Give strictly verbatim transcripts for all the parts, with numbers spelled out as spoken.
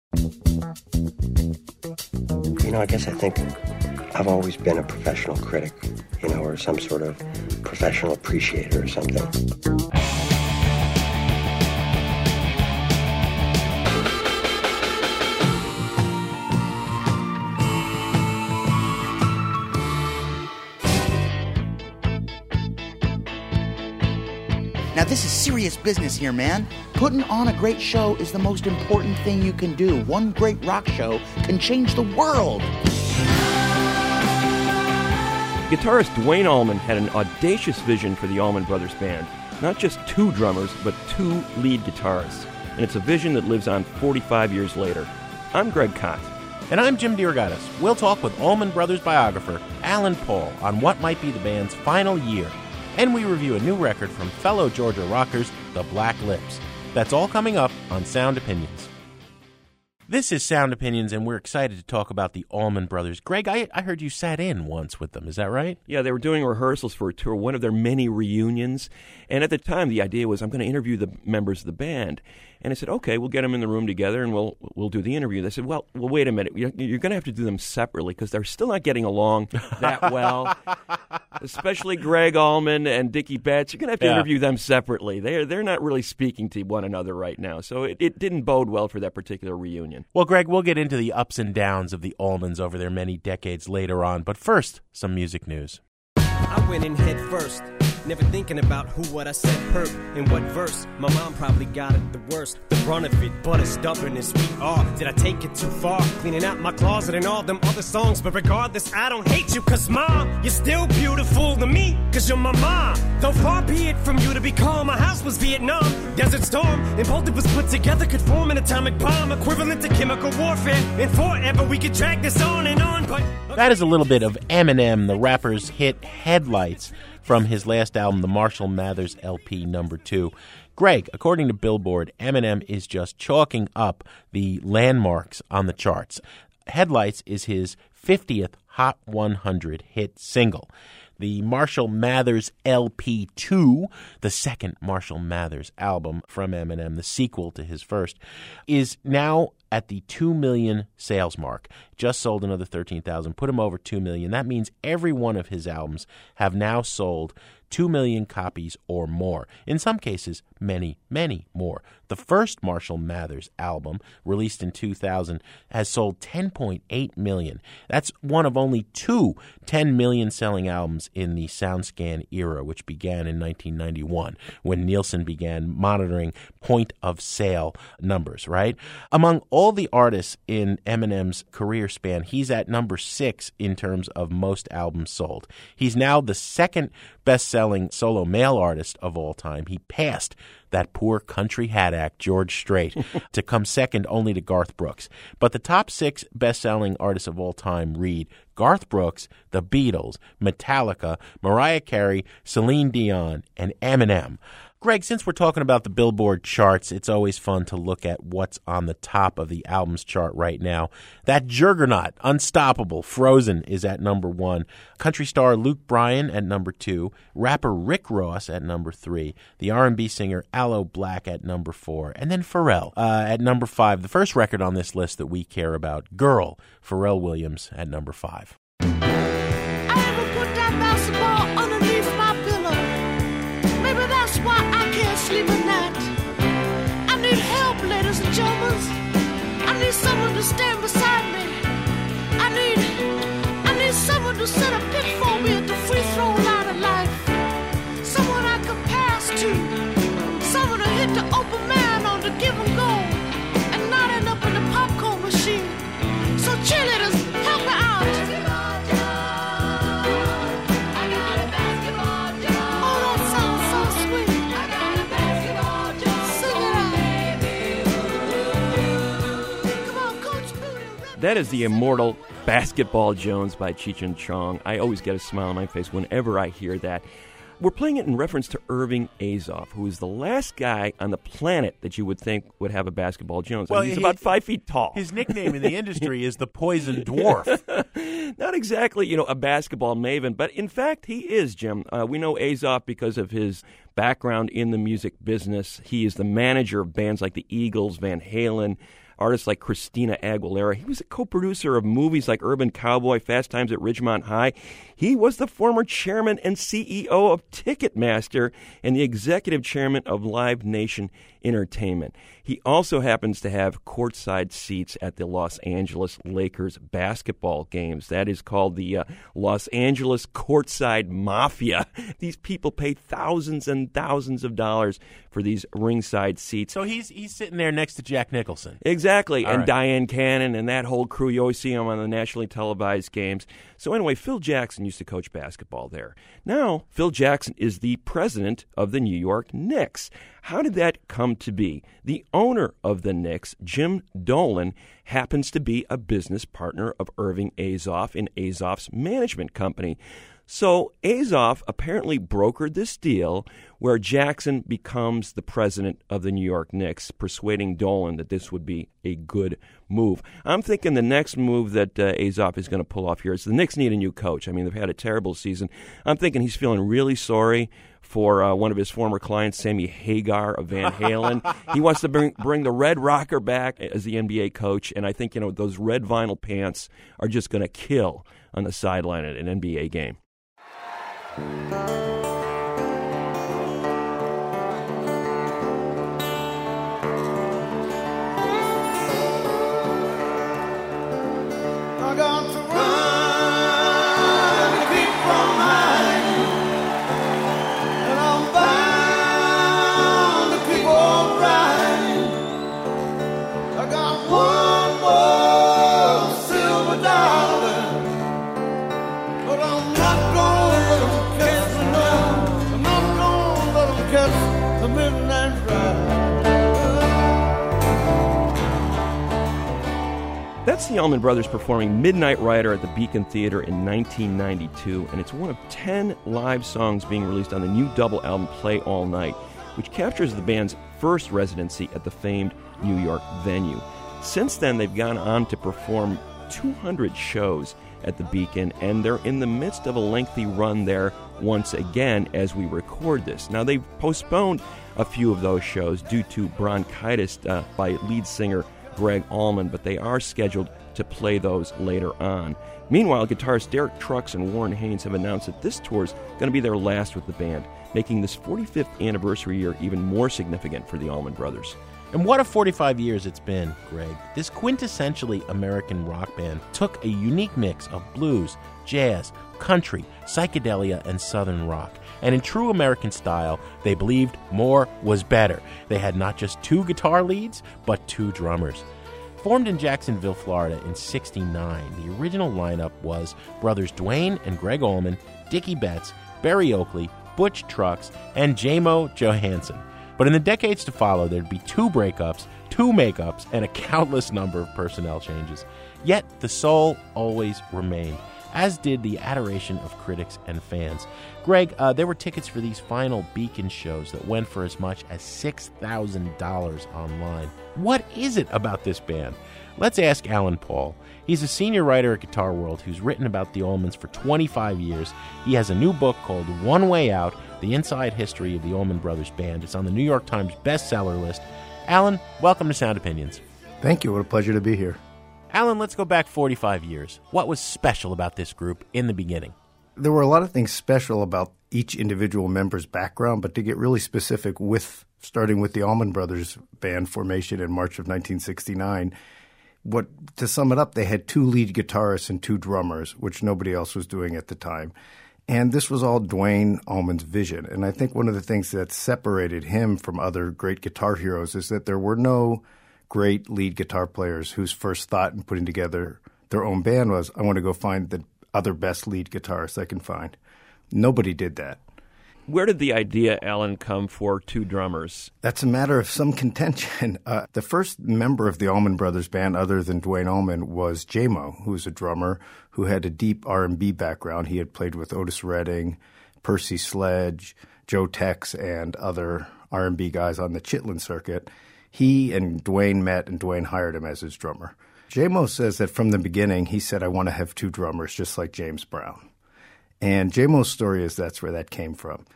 You know, I guess I think I've always been a professional critic, you know, or some sort of professional appreciator or something. Now, this is serious business here, man. Putting on a great show is the most important thing you can do. One great rock show can change the world. Guitarist Duane Allman had an audacious vision for the Allman Brothers Band. Not just two drummers, but two lead guitarists. And it's a vision that lives on forty-five years later. I'm Greg Kot. And I'm Jim DeRogatis. We'll talk with Allman Brothers biographer Alan Paul on what might be the band's final year. And we review a new record from fellow Georgia rockers, the Black Lips. That's all coming up on Sound Opinions. This is Sound Opinions, and we're excited to talk about the Allman Brothers. Greg, I, I heard you sat in once with them. Is that right? Yeah, they were doing rehearsals for a tour, one of their many reunions. And at the time, the idea was, I'm going to interview the members of the band. And I said, okay, we'll get them in the room together, and we'll we'll do the interview. They said, well, well wait a minute. You're, you're going to have to do them separately because they're still not getting along that well. Especially Greg Allman and Dickie Betts. You're going to have to yeah. interview them separately. They're, they're not really speaking to one another right now. So it, it didn't bode well for that particular reunion. Well, Greg, we'll get into the ups and downs of the Allmans over their many decades later on. But first, some music news. I went in head first, never thinking about who, what I said hurt, in what verse. My mom probably got it the worst, the brunt of it, but as stubborn as we are. Did I take it too far, cleaning out my closet and all them other songs? But regardless, I don't hate you, cause mom, you're still beautiful to me, cause you're my mom. Though far be it from you to be calm, my house was Vietnam, Desert Storm, and both of us put together could form an atomic bomb, equivalent to chemical warfare, and forever we could drag this on and on, but... That is a little bit of Eminem, the rapper's hit Headlights, from his last album, the Marshall Mathers L P number two. Greg, according to Billboard, Eminem is just chalking up the landmarks on the charts. Headlights is his fiftieth Hot one hundred hit single. The Marshall Mathers L P two, the second Marshall Mathers album from Eminem, the sequel to his first, is now at the two million sales mark. Just sold another thirteen thousand, put him over two million. That means every one of his albums have now sold two million copies or more. In some cases, many, many more. The first Marshall Mathers album, released in two thousand, has sold ten point eight million. That's one of only two ten million selling albums in the SoundScan era, which began in nineteen ninety-one, when Nielsen began monitoring point-of-sale numbers, right? Among all the artists in Eminem's career span, he's at number six in terms of most albums sold. He's now the second best-selling solo male artist of all time. He passed that poor country hat act, George Strait, to come second only to Garth Brooks. But the top six best-selling artists of all time read Garth Brooks, The Beatles, Metallica, Mariah Carey, Celine Dion, and Eminem. Greg, since we're talking about the Billboard charts, it's always fun to look at what's on the top of the albums chart right now. That juggernaut, Unstoppable, Frozen, is at number one. Country star Luke Bryan at number two. Rapper Rick Ross at number three. The R and B singer Aloe Blacc at number four. And then Pharrell uh, at number five. The first record on this list that we care about, Girl, Pharrell Williams at number five. I ever put that basketball underneath my pillow. Maybe that's why I can't sleep at night. I need help, ladies and gentlemen. I need someone to stand beside me. I need, I need someone to set a pick for me at the free throw line of life. Someone I can pass to. Someone to hit the open man on the give and go, and not end up in the popcorn machine. So cheerleaders, help me out. That is the immortal Basketball Jones by Cheech and Chong. I always get a smile on my face whenever I hear that. We're playing it in reference to Irving Azoff, who is the last guy on the planet that you would think would have a Basketball Jones. Well, I mean, he's he, about five feet tall. His nickname in the industry is the Poison Dwarf. Not exactly, you know, a basketball maven, but in fact, he is, Jim. Uh, we know Azoff because of his background in the music business. He is the manager of bands like the Eagles, Van Halen, artists like Christina Aguilera. He was a co-producer of movies like Urban Cowboy, Fast Times at Ridgemont High. He was the former chairman and C E O of Ticketmaster and the executive chairman of Live Nation Entertainment. He also happens to have courtside seats at the Los Angeles Lakers basketball games. That is called the uh, Los Angeles Courtside Mafia. These people pay thousands and thousands of dollars for these ringside seats. So he's he's sitting there next to Jack Nicholson. Exactly, All and right. Diane Cannon and that whole crew. You always see them on the nationally televised games. So anyway, Phil Jackson used to coach basketball there. Now, Phil Jackson is the president of the New York Knicks. How did that come to be? The owner of the Knicks, Jim Dolan, happens to be a business partner of Irving Azoff in Azoff's management company. So Azoff apparently brokered this deal where Jackson becomes the president of the New York Knicks, persuading Dolan that this would be a good move. I'm thinking the next move that uh, Azoff is going to pull off here is the Knicks need a new coach. I mean, they've had a terrible season. I'm thinking he's feeling really sorry for uh, one of his former clients, Sammy Hagar of Van Halen. He wants to bring bring the Red Rocker back as the N B A coach, and I think, you know, those red vinyl pants are just going to kill on the sideline at an N B A game. I got to run to keep from hiding, and I'm bound to keep on riding. I got one more silver dollar, but I'm not gonna let 'em catch me now. I'm not gonna let 'em catch the midnight ride. That's the Allman Brothers performing Midnight Rider at the Beacon Theater in nineteen ninety-two, and it's one of ten live songs being released on the new double album Play All Night, which captures the band's first residency at the famed New York venue. Since then, they've gone on to perform two hundred shows at the Beacon, and they're in the midst of a lengthy run there once again as we record this. Now, they've postponed a few of those shows due to bronchitis uh, by lead singer Greg Allman, but they are scheduled to play those later on. Meanwhile, guitarists Derek Trucks and Warren Haynes have announced that this tour is going to be their last with the band, making this forty-fifth anniversary year even more significant for the Allman Brothers. And what a forty-five years it's been, Greg. This quintessentially American rock band took a unique mix of blues, jazz, country, psychedelia, and southern rock. And in true American style, they believed more was better. They had not just two guitar leads, but two drummers. Formed in Jacksonville, Florida in sixty-nine, the original lineup was brothers Dwayne and Greg Allman, Dickie Betts, Berry Oakley, Butch Trucks, and J-Mo Johansson. But in the decades to follow, there'd be two breakups, two makeups, and a countless number of personnel changes. Yet the soul always remained, as did the adoration of critics and fans. Greg, uh, there were tickets for these final Beacon shows that went for as much as six thousand dollars online. What is it about this band? Let's ask Alan Paul. He's a senior writer at Guitar World who's written about the Allmans for twenty-five years. He has a new book called One Way Out, The Inside History of the Allman Brothers Band. It's on the New York Times bestseller list. Alan, welcome to Sound Opinions. Thank you. What a pleasure to be here. Alan, let's go back forty-five years. What was special about this group in the beginning? There were a lot of things special about each individual member's background, but to get really specific, with starting with the Allman Brothers Band formation in March of nineteen sixty-nine, what to sum it up, they had two lead guitarists and two drummers, which nobody else was doing at the time. And this was all Dwayne Allman's vision. And I think one of the things that separated him from other great guitar heroes is that there were no great lead guitar players whose first thought in putting together their own band was, I want to go find the other best lead guitarists I can find. Nobody did that. Where did the idea, Alan, come for two drummers? That's a matter of some contention. Uh, the first member of the Allman Brothers Band, other than Dwayne Allman, was J-Mo, who was a drummer who had a deep R and B background. He had played with Otis Redding, Percy Sledge, Joe Tex, and other R and B guys on the Chitlin circuit. He and Dwayne met, and Dwayne hired him as his drummer. J-Mo says that from the beginning, he said, I want to have two drummers, just like James Brown. And J-Mo's story is that's where that came from.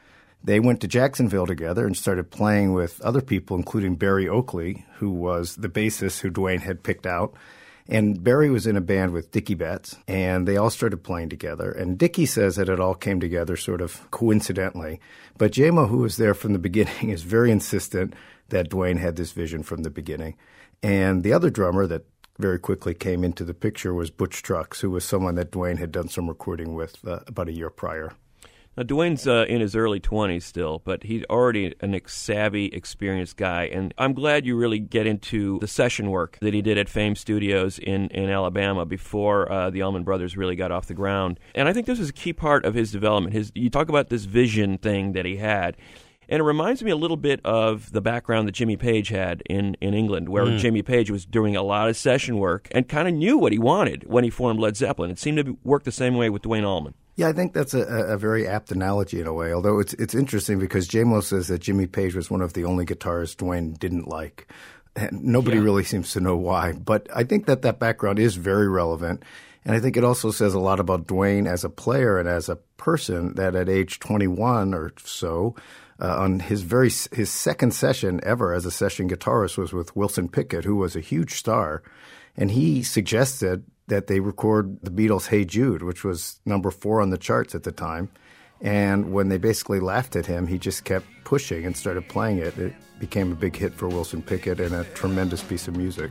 They went to Jacksonville together and started playing with other people, including Barry Oakley, who was the bassist who Duane had picked out. And Barry was in a band with Dickie Betts, and they all started playing together. And Dickie says that it all came together sort of coincidentally. But J-Mo, who was there from the beginning, is very insistent that Duane had this vision from the beginning. And the other drummer that very quickly came into the picture was Butch Trucks, who was someone that Duane had done some recording with uh, about a year prior. Now, Duane's uh, in his early twenties still, but he's already an ex- savvy, experienced guy. And I'm glad you really get into the session work that he did at Fame Studios in, in Alabama before uh, the Allman Brothers really got off the ground. And I think this is a key part of his development. His, you talk about this vision thing that he had. And it reminds me a little bit of the background that Jimmy Page had in, in England, where mm. Jimmy Page was doing a lot of session work and kind of knew what he wanted when he formed Led Zeppelin. It seemed to work the same way with Duane Allman. Yeah, I think that's a, a very apt analogy in a way, although it's it's interesting because J-Mo says that Jimmy Page was one of the only guitarists Duane didn't like. And nobody yeah. really seems to know why. But I think that that background is very relevant. And I think it also says a lot about Duane as a player and as a person that at age twenty-one or so, uh, on his very his second session ever as a session guitarist was with Wilson Pickett, who was a huge star. And he suggested that they record the Beatles' Hey Jude, which was number four on the charts at the time. And when they basically laughed at him, he just kept pushing and started playing it. It became a big hit for Wilson Pickett and a tremendous piece of music.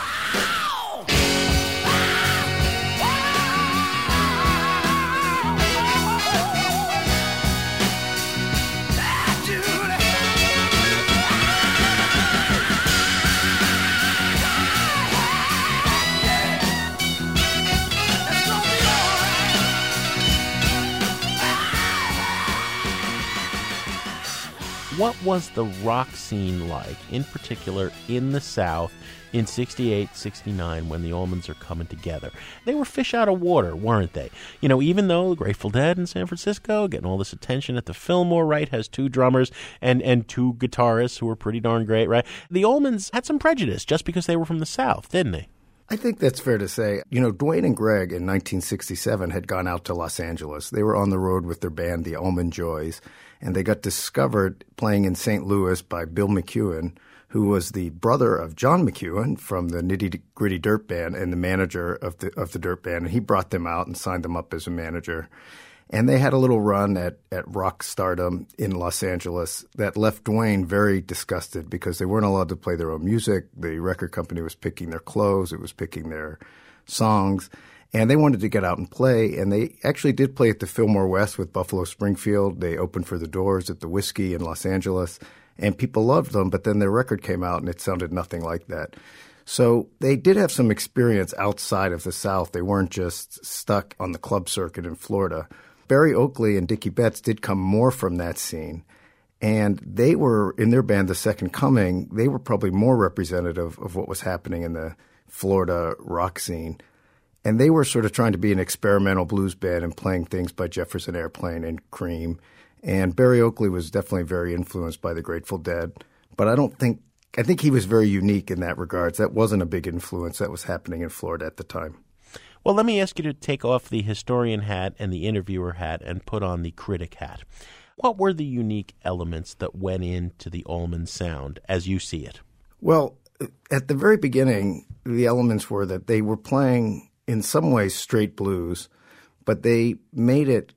What was the rock scene like, in particular in the South, in sixty-eight, sixty-nine, when the Allmans are coming together? They were fish out of water, weren't they? You know, even though the Grateful Dead in San Francisco, getting all this attention at the Fillmore, right, has two drummers and, and two guitarists who are pretty darn great, right? The Allmans had some prejudice just because they were from the South, didn't they? I think that's fair to say. You know, Duane and Greg in nineteen sixty-seven had gone out to Los Angeles. They were on the road with their band, the Allman Joys, and they got discovered playing in Saint Louis by Bill McEwen, who was the brother of John McEwen from the Nitty Gritty Dirt Band and the manager of the of the Dirt Band. And he brought them out and signed them up as a manager. And they had a little run at, at rock stardom in Los Angeles that left Duane very disgusted because they weren't allowed to play their own music. The record company was picking their clothes. It was picking their songs. And they wanted to get out and play. And they actually did play at the Fillmore West with Buffalo Springfield. They opened for the Doors at the Whiskey in Los Angeles. And people loved them, but then their record came out and it sounded nothing like that. So they did have some experience outside of the South. They weren't just stuck on the club circuit in Florida. Barry Oakley and Dickie Betts did come more from that scene. And they were, in their band, The Second Coming, they were probably more representative of what was happening in the Florida rock scene. And they were sort of trying to be an experimental blues band and playing things by Jefferson Airplane and Cream. And Barry Oakley was definitely very influenced by the Grateful Dead. But I don't think – I think he was very unique in that regard. That wasn't a big influence that was happening in Florida at the time. Well, let me ask you to take off the historian hat and the interviewer hat and put on the critic hat. What were the unique elements that went into the Allman sound as you see it? Well, at the very beginning, the elements were that they were playing in some ways straight blues, but they made it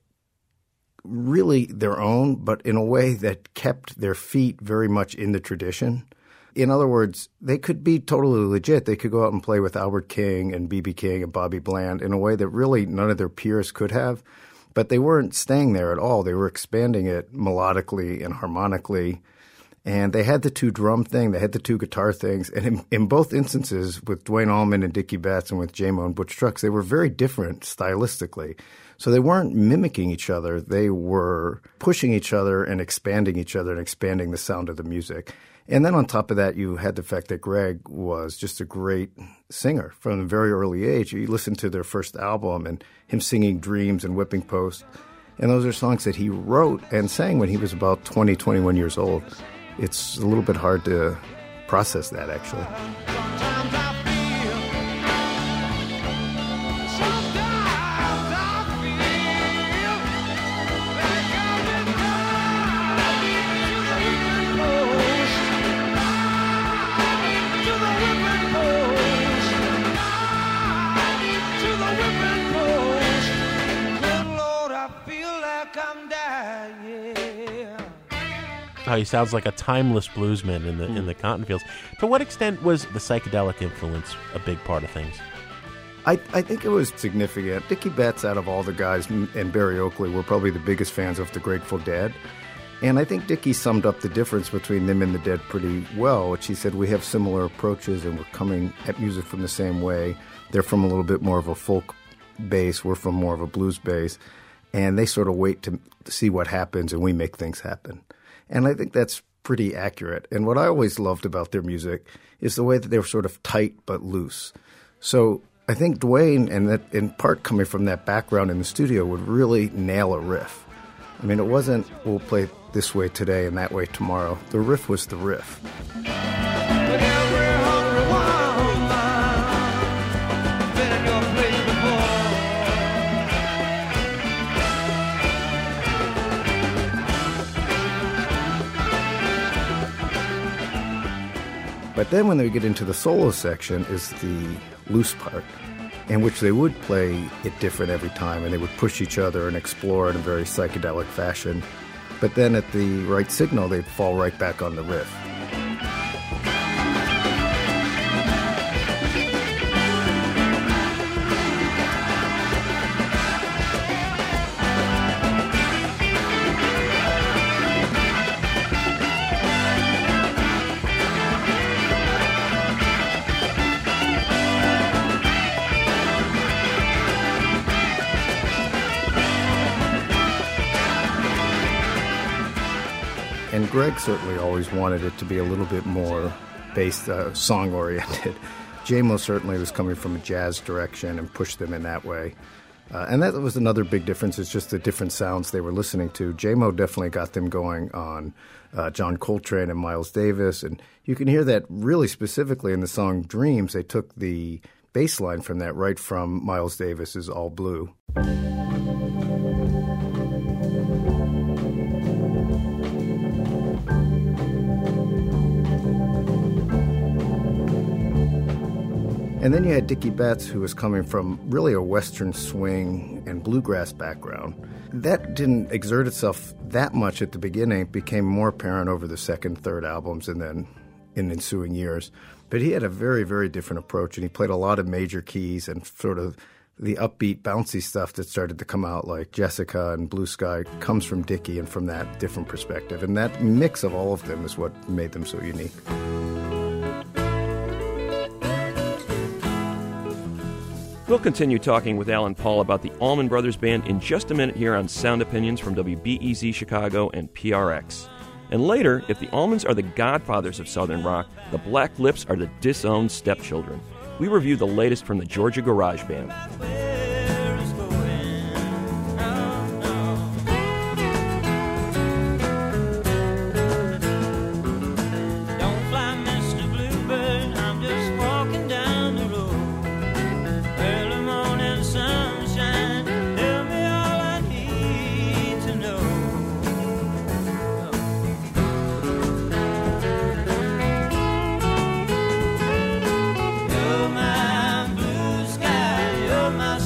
really their own, but in a way that kept their feet very much in the tradition. In other words, they could be totally legit. They could go out and play with Albert King and B B King and Bobby Bland in a way that really none of their peers could have. But they weren't staying there at all. They were expanding it melodically and harmonically. And they had the two drum thing. They had the two guitar things. And in, in both instances, with Duane Allman and Dickie Betts and with J-Mo and Butch Trucks, they were very different stylistically. So they weren't mimicking each other. They were pushing each other and expanding each other and expanding the sound of the music. And then on top of that, you had the fact that Greg was just a great singer from a very early age. You listen to their first album and him singing Dreams and Whipping Post. And those are songs that he wrote and sang when he was about twenty, twenty-one years old. It's a little bit hard to process that, actually. Oh, he sounds like a timeless bluesman in the mm. in the cotton fields. To what extent was the psychedelic influence a big part of things? I, I think it was significant. Dickie Betts, out of all the guys, and Barry Oakley were probably the biggest fans of the Grateful Dead. And I think Dickie summed up the difference between them and the Dead pretty well, which he said, we have similar approaches and we're coming at music from the same way. They're from a little bit more of a folk base. We're from more of a blues base. And they sort of wait to see what happens and we make things happen. And I think that's pretty accurate. And what I always loved about their music is the way that they were sort of tight but loose. So I think Duane, and that in part coming from that background in the studio, would really nail a riff. I mean, it wasn't, we'll play this way today and that way tomorrow. The riff was the riff. But then when they get into the solo section is the loose part, in which they would play it different every time, and they would push each other and explore in a very psychedelic fashion. But then at the right signal, they'd fall right back on the riff. And Greg certainly always wanted it to be a little bit more based, uh, song-oriented. J-Mo certainly was coming from a jazz direction and pushed them in that way. Uh, and that was another big difference, is just the different sounds they were listening to. J-Mo definitely got them going on uh, John Coltrane and Miles Davis. And you can hear that really specifically in the song Dreams. They took the bass line from that right from Miles Davis's All Blue. And then you had Dickie Betts, who was coming from really a Western swing and bluegrass background. That didn't exert itself that much at the beginning. It became more apparent over the second, third albums and then in ensuing years. But he had a very, very different approach, and he played a lot of major keys and sort of the upbeat, bouncy stuff that started to come out, like Jessica and Blue Sky, comes from Dickie and from that different perspective. And that mix of all of them is what made them so unique. We'll continue talking with Alan Paul about the Allman Brothers Band in just a minute here on Sound Opinions from W B E Z Chicago and P R X. And later, if the Allmans are the godfathers of Southern rock, the Black Lips are the disowned stepchildren. We review the latest from the Georgia Garage Band. My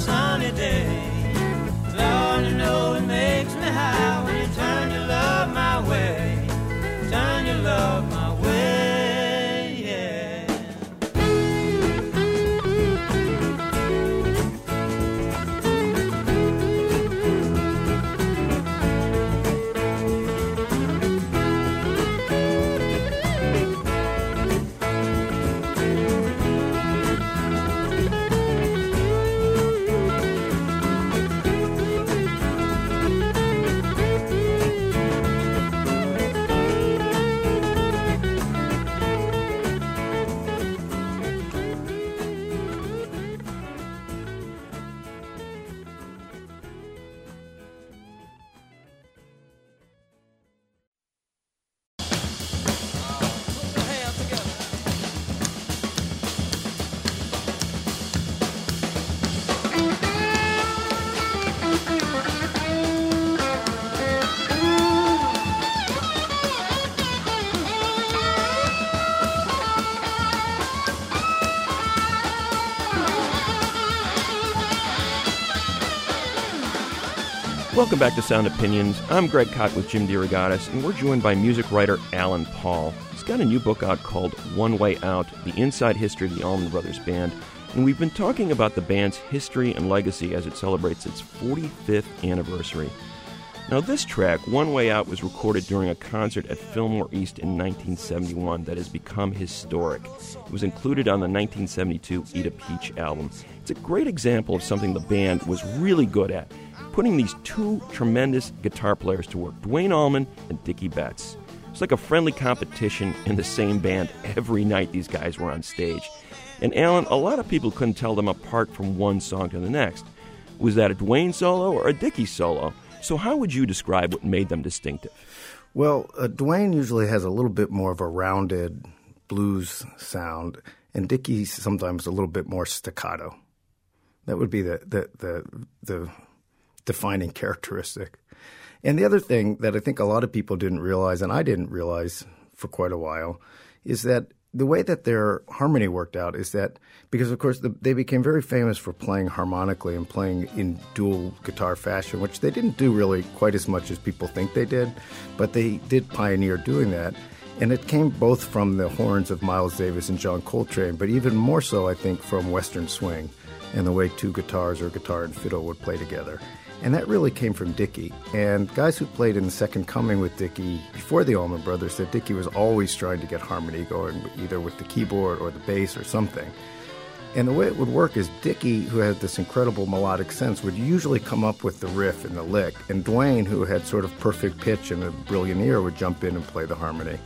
Welcome back to Sound Opinions. I'm Greg Kot with Jim DeRogatis, and we're joined by music writer Alan Paul. He's got a new book out called One Way Out, The Inside History of the Allman Brothers Band, and we've been talking about the band's history and legacy as it celebrates its forty-fifth anniversary. Now, this track, One Way Out, was recorded during a concert at Fillmore East in nineteen seventy-one that has become historic. It was included on the nineteen seventy-two Eat a Peach album. It's a great example of something the band was really good at, putting these two tremendous guitar players to work, Duane Allman and Dickie Betts. It's like a friendly competition in the same band every night these guys were on stage. And Alan, a lot of people couldn't tell them apart from one song to the next. Was that a Duane solo or a Dickie solo? So how would you describe what made them distinctive? Well, uh, Duane usually has a little bit more of a rounded blues sound, and Dickie sometimes a little bit more staccato. That would be the the the, the defining characteristic. And the other thing that I think a lot of people didn't realize, and I didn't realize for quite a while, is that the way that their harmony worked out is that, because of course the, they became very famous for playing harmonically and playing in dual guitar fashion, which they didn't do really quite as much as people think they did, but they did pioneer doing that. And it came both from the horns of Miles Davis and John Coltrane, but even more so, I think, from Western swing and the way two guitars or guitar and fiddle would play together. And that really came from Dickie. And guys who played in the Second Coming with Dickie before the Allman Brothers said Dickie was always trying to get harmony going, either with the keyboard or the bass or something. And the way it would work is Dickie, who had this incredible melodic sense, would usually come up with the riff and the lick, and Duane, who had sort of perfect pitch and a brilliant ear, would jump in and play the harmony.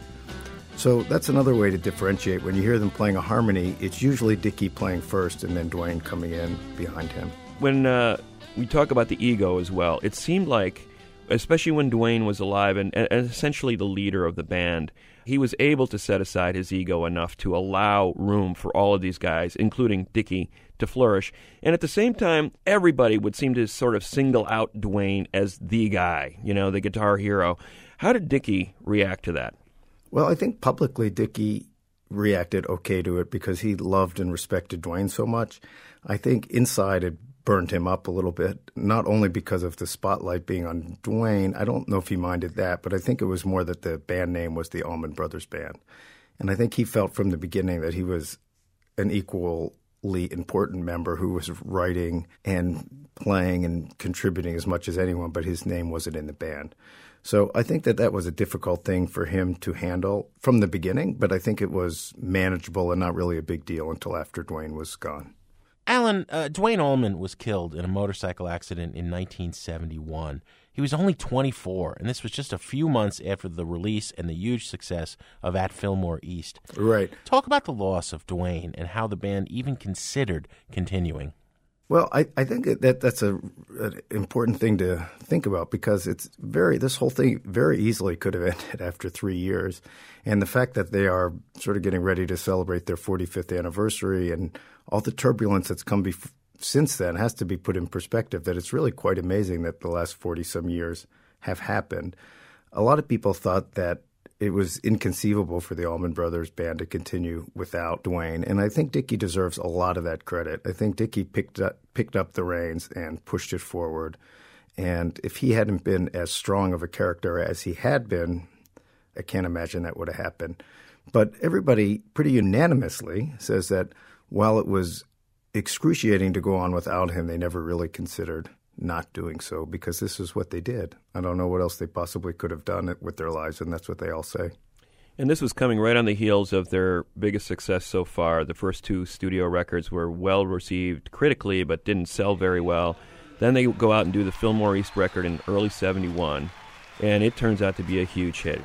So that's another way to differentiate. When you hear them playing a harmony, it's usually Dickie playing first and then Duane coming in behind him. When uh, we talk about the ego as well, it seemed like, especially when Duane was alive and, and essentially the leader of the band, he was able to set aside his ego enough to allow room for all of these guys, including Dickie, to flourish. And at the same time, everybody would seem to sort of single out Duane as the guy, you know, the guitar hero. How did Dickie react to that? Well, I think publicly Dickie reacted okay to it because he loved and respected Duane so much. I think inside it burned him up a little bit, not only because of the spotlight being on Duane. I don't know if he minded that, but I think it was more that the band name was the Allman Brothers Band. And I think he felt from the beginning that he was an equally important member who was writing and playing and contributing as much as anyone, but his name wasn't in the band. So I think that that was a difficult thing for him to handle from the beginning, but I think it was manageable and not really a big deal until after Duane was gone. Alan, uh, Duane Allman was killed in a motorcycle accident in nineteen seventy-one. He was only twenty-four, and this was just a few months after the release and the huge success of At Fillmore East. Right. Talk about the loss of Duane and how the band even considered continuing. Well, I, I think that that's a, an important thing to think about because it's very this whole thing very easily could have ended after three years. And the fact that they are sort of getting ready to celebrate their forty-fifth anniversary and all the turbulence that's come bef- since then has to be put in perspective, that it's really quite amazing that the last forty-some years have happened. A lot of people thought that it was inconceivable for the Allman Brothers Band to continue without Duane, and I think Dickie deserves a lot of that credit. I think Dickie picked up, picked up the reins and pushed it forward, and if he hadn't been as strong of a character as he had been, I can't imagine that would have happened. But everybody pretty unanimously says that while it was excruciating to go on without him, they never really considered not doing so because this is what they did. I don't know what else they possibly could have done with their lives, and that's what they all say. And this was coming right on the heels of their biggest success so far. The first two studio records were well received critically but didn't sell very well. Then they go out and do the Fillmore East record in early seventy-one, and it turns out to be a huge hit.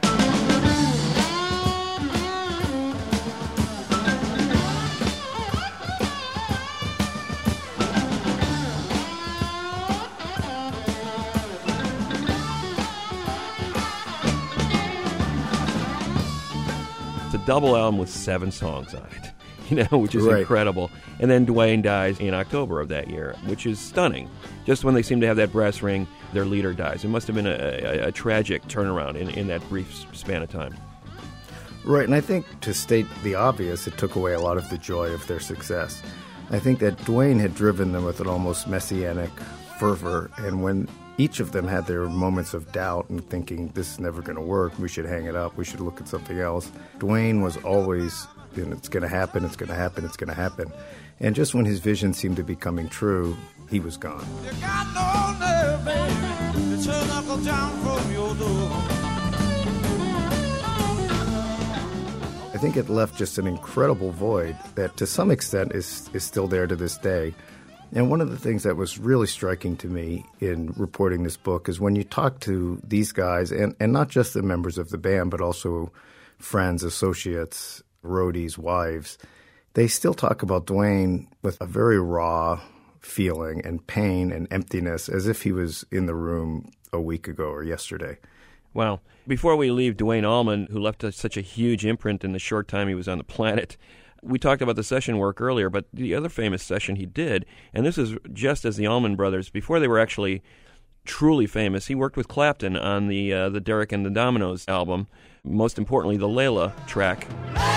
Double album with seven songs on it, you know, which is right. incredible. And then Duane dies in October of that year, which is stunning. Just when they seem to have that brass ring, their leader dies. It must have been a, a, a tragic turnaround in, in that brief span of time. Right, and I think to state the obvious, it took away a lot of the joy of their success. I think that Duane had driven them with an almost messianic fervor. And when each of them had their moments of doubt and thinking, this is never going to work, we should hang it up, we should look at something else, Duane was always, you know, it's going to happen, it's going to happen, it's going to happen. And just when his vision seemed to be coming true, he was gone. You got no nerve, baby, to turn knuckle down from your door. I think it left just an incredible void that to some extent is, is still there to this day. And one of the things that was really striking to me in reporting this book is when you talk to these guys, and, and not just the members of the band, but also friends, associates, roadies, wives, they still talk about Duane with a very raw feeling and pain and emptiness, as if he was in the room a week ago or yesterday. Wow. Before we leave Duane Allman, who left us such a huge imprint in the short time he was on the planet, we talked about the session work earlier, but the other famous session he did, and this is just as the Allman Brothers, before they were actually truly famous, he worked with Clapton on the uh, the Derek and the Dominoes album, most importantly, the Layla track.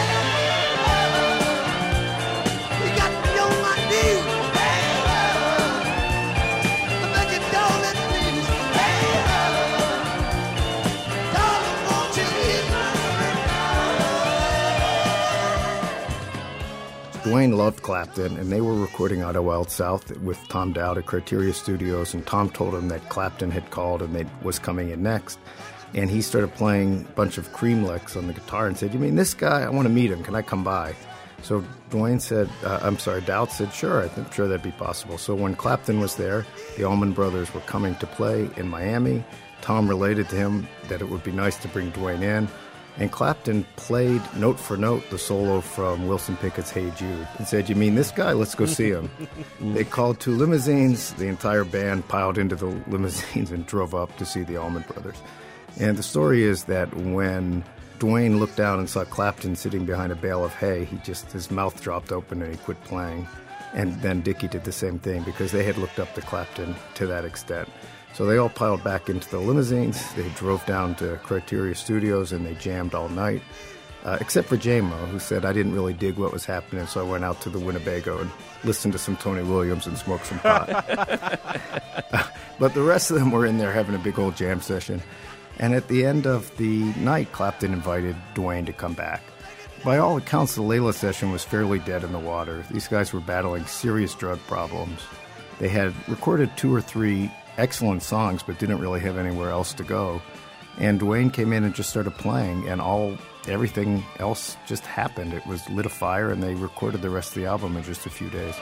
Duane loved Clapton, and they were recording Out of Wild South with Tom Dowd at Criteria Studios, and Tom told him that Clapton had called and they was coming in next. And he started playing a bunch of cream licks on the guitar and said, you mean this guy? I want to meet him. Can I come by? So Duane said, uh, I'm sorry, Dowd said, sure, I'm sure that'd be possible. So when Clapton was there, the Allman Brothers were coming to play in Miami. Tom related to him that it would be nice to bring Duane in. And Clapton played note for note the solo from Wilson Pickett's Hey Jude and said, you mean this guy? Let's go see him. They called two limousines. The entire band piled into the limousines and drove up to see the Allman Brothers. And the story is that when Duane looked down and saw Clapton sitting behind a bale of hay, he just, his mouth dropped open and he quit playing. And then Dickie did the same thing because they had looked up to Clapton to that extent. So they all piled back into the limousines. They drove down to Criteria Studios and they jammed all night, uh, except for J-Mo, who said, I didn't really dig what was happening, so I went out to the Winnebago and listened to some Tony Williams and smoked some pot. uh, but the rest of them were in there having a big old jam session. And at the end of the night, Clapton invited Duane to come back. By all accounts, the Layla session was fairly dead in the water. These guys were battling serious drug problems. They had recorded two or three excellent songs, but didn't really have anywhere else to go. And Duane came in and just started playing, and all everything else just happened. It was lit a fire, and they recorded the rest of the album in just a few days.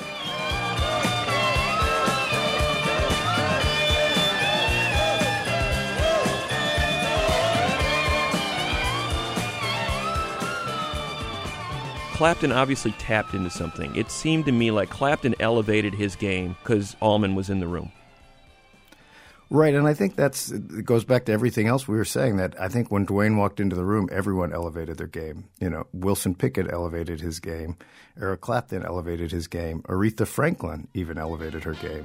Clapton obviously tapped into something. It seemed to me like Clapton elevated his game because Allman was in the room. Right, and I think that's it goes back to everything else we were saying, that I think when Duane walked into the room, everyone elevated their game. You know, Wilson Pickett elevated his game. Eric Clapton elevated his game. Aretha Franklin even elevated her game.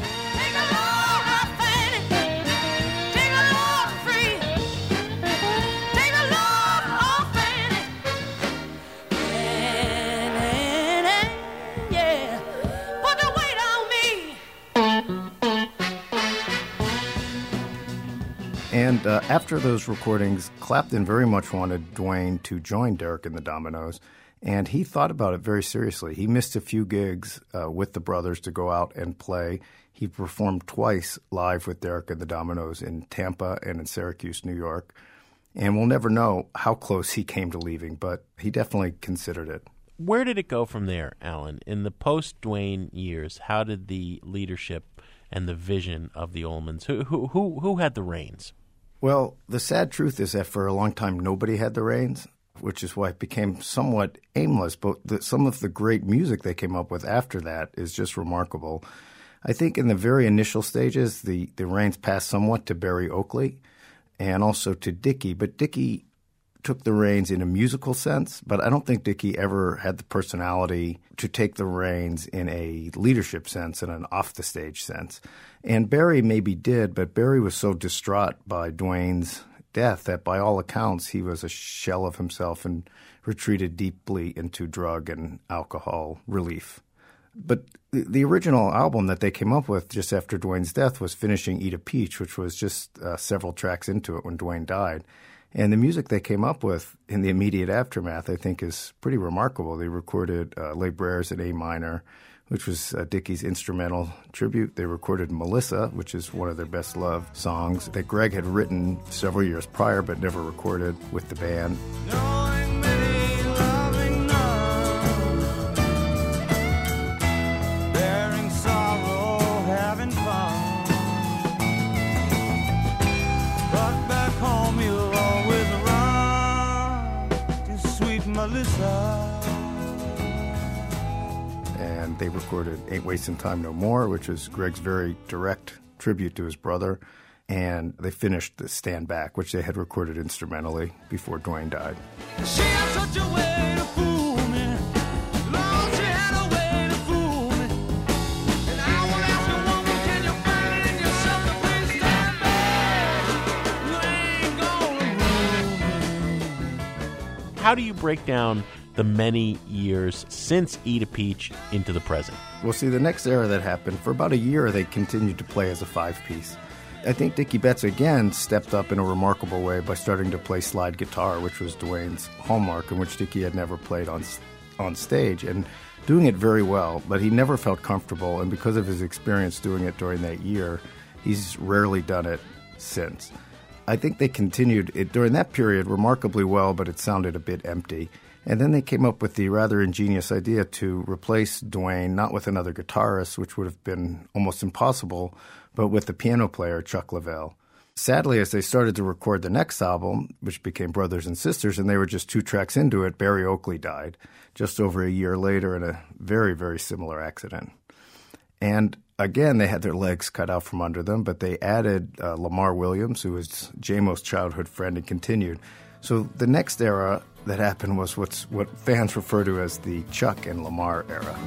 And uh, after those recordings, Clapton very much wanted Duane to join Derek and the Dominoes, and he thought about it very seriously. He missed a few gigs uh, with the brothers to go out and play. He performed twice live with Derek and the Dominoes in Tampa and in Syracuse, New York. And we'll never know how close he came to leaving, but he definitely considered it. Where did it go from there, Alan? In the post-Duane years, how did the leadership and the vision of the Allmans, who who who, who had the reins? Well, the sad truth is that for a long time nobody had the reins, which is why it became somewhat aimless. But the, some of the great music they came up with after that is just remarkable. I think in the very initial stages, the, the reins passed somewhat to Berry Oakley and also to Dickie. But Dickie took the reins in a musical sense, but I don't think Dickie ever had the personality to take the reins in a leadership sense and an off-the-stage sense. And Berry maybe did, but Berry was so distraught by Duane's death that by all accounts he was a shell of himself and retreated deeply into drug and alcohol relief. But the, the original album that they came up with just after Duane's death was Finishing Eat a Peach, which was just uh, several tracks into it when Duane died. And the music they came up with in the immediate aftermath, I think, is pretty remarkable. They recorded uh, Les Brers in A minor, which was uh, Dickie's instrumental tribute. They recorded Melissa, which is one of their best-loved songs that Greg had written several years prior but never recorded with the band. Knowing many, loving none, bearing sorrow, having fun. But back home you'll always run to sweet Melissa. And they recorded Ain't Wasting Time No More, which is Greg's very direct tribute to his brother. And they finished the Stand Back, which they had recorded instrumentally before Duane died. She had such a way to fool me. Lord, she had a way to fool me. And I will ask a woman, can you find in yourself to please stand back? You ain't gonna rule me. How do you break down the many years since Eat a Peach into the present? Well, see, the next era that happened, for about a year, they continued to play as a five-piece. I think Dickie Betts, again, stepped up in a remarkable way by starting to play slide guitar, which was Duane's hallmark, and which Dickie had never played on on stage, and doing it very well, but he never felt comfortable, and because of his experience doing it during that year, he's rarely done it since. I think they continued it during that period remarkably well, but it sounded a bit empty. And then they came up with the rather ingenious idea to replace Duane not with another guitarist, which would have been almost impossible, but with the piano player Chuck Leavell. Sadly, as they started to record the next album, which became Brothers and Sisters, and they were just two tracks into it, Barry Oakley died just over a year later in a very, very similar accident. And again, they had their legs cut out from under them, but they added uh, Lamar Williams, who was J Mo's childhood friend, and continued. So the next era that happened was what's what fans refer to as the Chuck and Lamar era.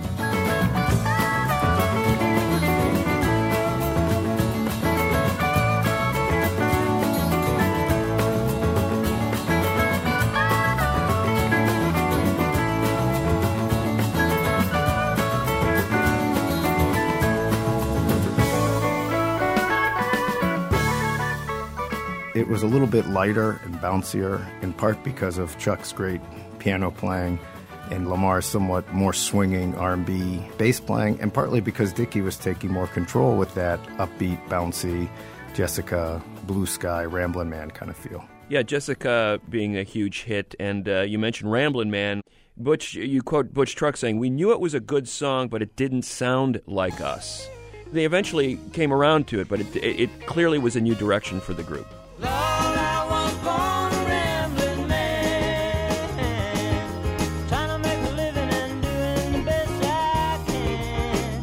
It was a little bit lighter and bouncier, in part because of Chuck's great piano playing and Lamar's somewhat more swinging R and B bass playing, and partly because Dickie was taking more control with that upbeat, bouncy, Jessica, Blue Sky, Ramblin' Man kind of feel. Yeah, Jessica being a huge hit, and uh, you mentioned Ramblin' Man. Butch, you quote Butch Truck saying, "We knew it was a good song, but it didn't sound like us." They eventually came around to it, but it, it, it clearly was a new direction for the group. Lord, I was born a rambling man, trying to make a living and doing the best I can.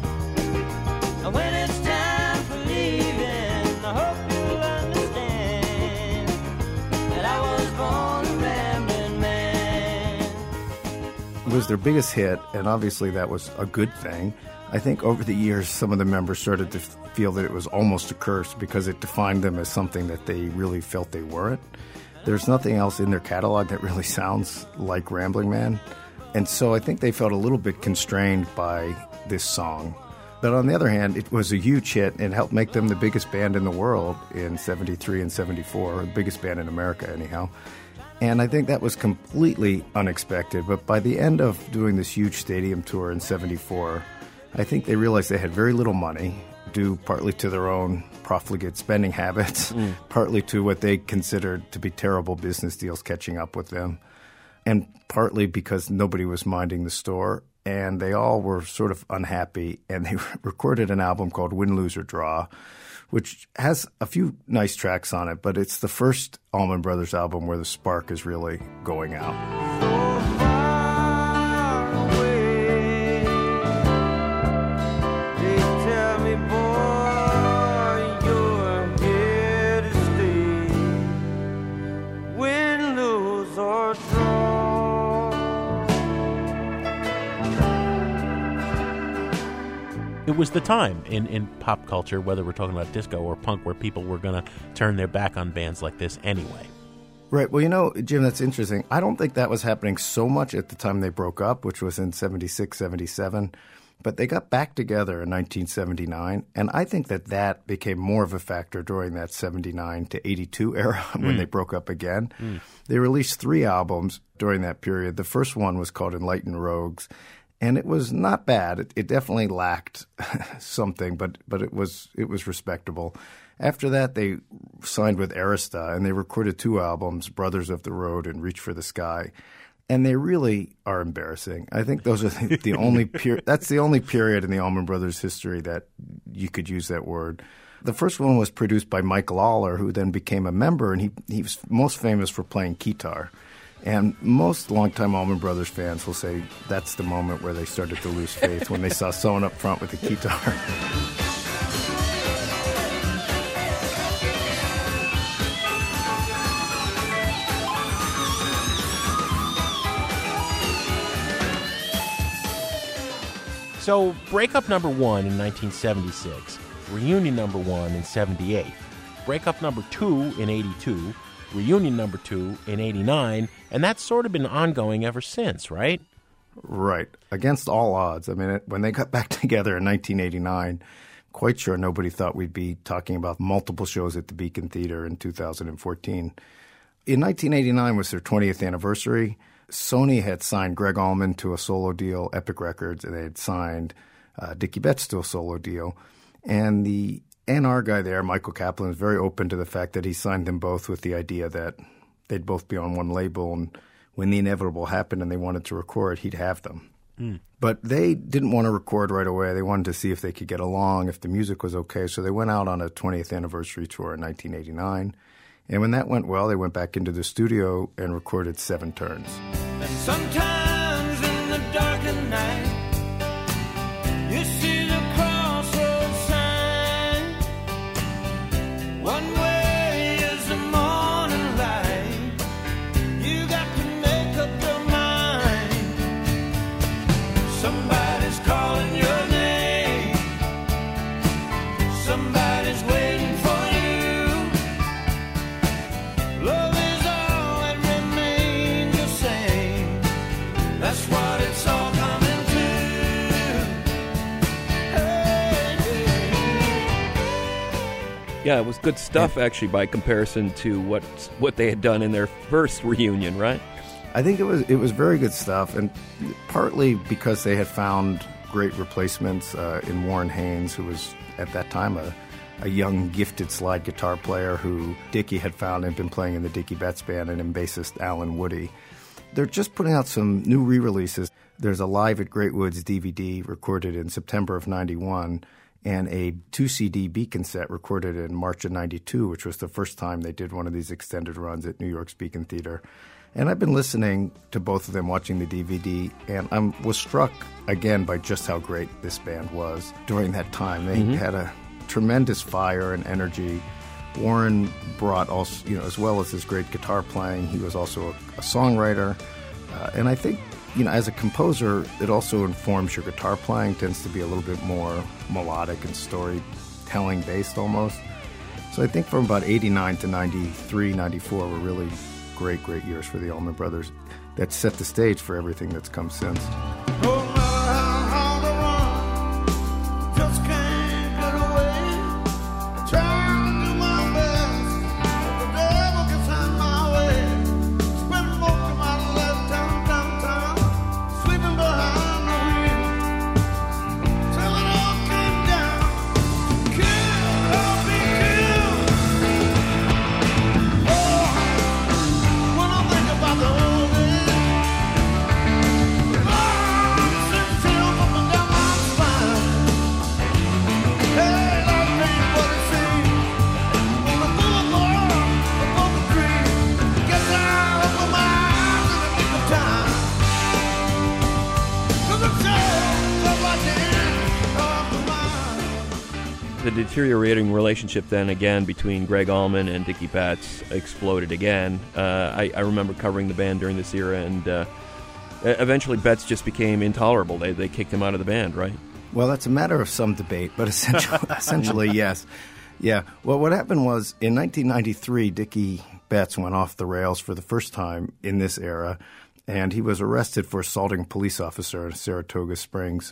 And when it's time for leaving, I hope you'll understand that I was born a rambling man. It was their biggest hit, and obviously that was a good thing. I think over the years, some of the members started to feel that it was almost a curse because it defined them as something that they really felt they weren't. There's nothing else in their catalog that really sounds like Ramblin' Man. And so I think they felt a little bit constrained by this song. But on the other hand, it was a huge hit and helped make them the biggest band in the world in seventy-three and seventy-four, or the biggest band in America anyhow. And I think that was completely unexpected. But by the end of doing this huge stadium tour in seventy-four, I think they realized they had very little money, due partly to their own profligate spending habits, mm. partly to what they considered to be terrible business deals catching up with them, and partly because nobody was minding the store, and they all were sort of unhappy, and they recorded an album called Win, Lose, or Draw, which has a few nice tracks on it, but it's the first Allman Brothers album where the spark is really going out. It was the time in, in pop culture, whether we're talking about disco or punk, where people were going to turn their back on bands like this anyway. Right. Well, you know, Jim, that's interesting. I don't think that was happening so much at the time they broke up, which was in seventy-six, seventy-seven. But they got back together in nineteen seventy-nine, and I think that that became more of a factor during that seventy-nine to eighty-two era when Mm. they broke up again. Mm. They released three albums during that period. The first one was called Enlightened Rogues, and it was not bad. It, it definitely lacked something, but but it was it was respectable. After that, they signed with Arista, and they recorded two albums, Brothers of the Road and Reach for the Sky. And they really are embarrassing. I think those are the, the only per- that's the only period in the Allman Brothers history that you could use that word. The first one was produced by Mike Lawler, who then became a member, and he he was most famous for playing guitar. And most longtime Allman Brothers fans will say that's the moment where they started to lose faith, when they saw someone up front with a guitar. So, breakup number one in nineteen seventy-six, reunion number one in seventy-eight, breakup number two in eighty-two, reunion number two in eighty-nine, and that's sort of been ongoing ever since, right? Right. Against all odds. I mean, it, when they got back together in nineteen eighty-nine, quite sure nobody thought we'd be talking about multiple shows at the Beacon Theater in two thousand fourteen. In nineteen eighty-nine was their twentieth anniversary. Sony had signed Greg Allman to a solo deal, Epic Records, and they had signed uh, Dickie Betts to a solo deal. And the A and R guy there, Michael Kaplan, was very open to the fact that he signed them both with the idea that they'd both be on one label, and when the inevitable happened and they wanted to record, he'd have them. Mm. But they didn't want to record right away. They wanted to see if they could get along, if the music was okay. So they went out on a twentieth anniversary tour in nineteen eighty-nine. And when that went well, they went back into the studio and recorded Seven Turns. And sometimes in the dark of night, you see the crossroads sign. One way is the morning light. You got to make up your mind. Somebody's calling your name. Somebody's waiting for you. Love is all that remains the same. That's what it's all coming to. Hey, hey. Yeah, it was good stuff, actually, by comparison to what what they had done in their first reunion, right? I think it was it was very good stuff, and partly because they had found great replacements uh, in Warren Haynes, who was at that time a, a young, gifted slide guitar player who Dickie had found and been playing in the Dickie Betts Band, and in bassist Alan Woody. They're just putting out some new re-releases. There's a Live at Great Woods D V D recorded in September of ninety-one, and a two C D Beacon set recorded in March of ninety-two, which was the first time they did one of these extended runs at New York's Beacon Theater. And I've been listening to both of them, watching the D V D, and I was struck again by just how great this band was during that time. They Mhm. had a tremendous fire and energy. Warren brought also, you know, as well as his great guitar playing, he was also a, a songwriter. Uh, and I think, you know, as a composer, it also informs your guitar playing, tends to be a little bit more melodic and storytelling based almost. So I think from about eighty-nine to ninety-three, ninety-four were really great, great years for the Allman Brothers that set the stage for everything that's come since. No matter how hard I run, just can't get away. I try to do my best, but the devil gets in my way. Spend most of my lifetime downtown, sleeping behind the wheel, till it all came down. Kill or be killed. Oh, when I think about the old days, blood sends chills up and down my spine. Hey, life ain't what it seems. On the boulevard, above the trees, get down over my eyes in the nick of time. 'Cause it's just like the end of the mind. The deteriorating relationship then again between Greg Allman and Dickie Betts exploded again. Uh, I, I remember covering the band during this era, and uh, eventually Betts just became intolerable. They they kicked him out of the band, right? Well, that's a matter of some debate, but essentially, essentially yes. Yeah. Well, what happened was in nineteen ninety-three, Dickie Betts went off the rails for the first time in this era, and he was arrested for assaulting a police officer in Saratoga Springs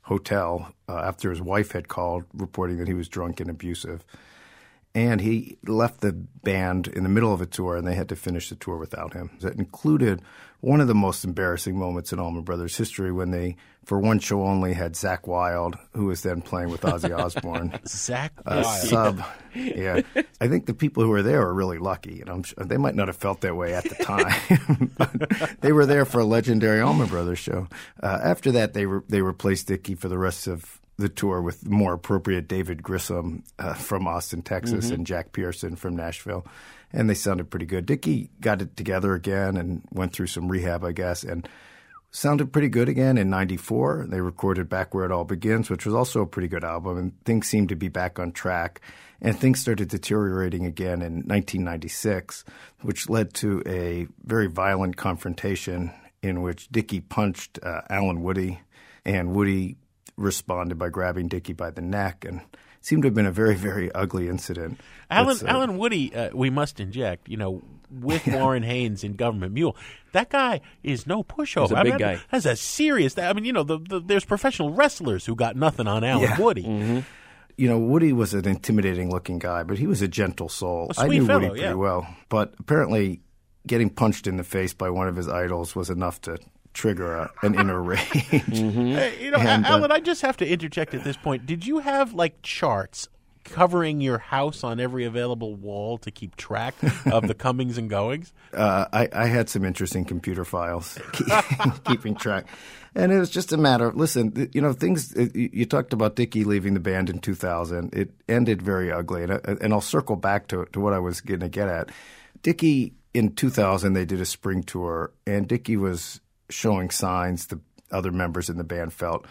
hotel uh, after his wife had called reporting that he was drunk and abusive. And he left the band in the middle of a tour, and they had to finish the tour without him. That included one of the most embarrassing moments in Allman Brothers history when they, for one show only, had Zakk Wylde, who was then playing with Ozzy Osbourne. Zakk A Wylde. sub. Yeah. I think the people who were there were really lucky. And I'm sure they might not have felt that way at the time. But they were there for a legendary Allman Brothers show. Uh, after that, they re- they replaced Dickie for the rest of the tour with more appropriate David Grissom uh, from Austin, Texas, mm-hmm. and Jack Pearson from Nashville. And they sounded pretty good. Dickie got it together again and went through some rehab, I guess, and sounded pretty good again in ninety-four. They recorded Back Where It All Begins, which was also a pretty good album, and things seemed to be back on track. And things started deteriorating again in nineteen ninety-six, which led to a very violent confrontation in which Dickie punched uh, Alan Woody, and Woody responded by grabbing Dickie by the neck, and it seemed to have been a very, very ugly incident. Alan uh, Alan Woody, uh, we must inject, you know, with Warren Haynes in Government Mule. That guy is no pushover. He's a I big mean, guy. That's a serious. I mean, you know, the, the, there's professional wrestlers who got nothing on Alan Yeah. Woody. Mm-hmm. You know, Woody was an intimidating-looking guy, but he was a gentle soul. A I sweet knew fellow, Woody pretty yeah. well, but apparently getting punched in the face by one of his idols was enough to trigger a, an inner rage. Mm-hmm. Hey, you know, And, uh, Alan, I just have to interject at this point. Did you have like charts covering your house on every available wall to keep track of the comings and goings? Uh, I, I had some interesting computer files keeping track. And it was just a matter of, listen, th- you know, things, uh, you you talked about Dickie leaving the band in two thousand. It ended very ugly. And, I, and I'll circle back to, to what I was going to get at. Dickie, in two thousand, they did a spring tour, and Dickie was showing signs, the other members in the band felt,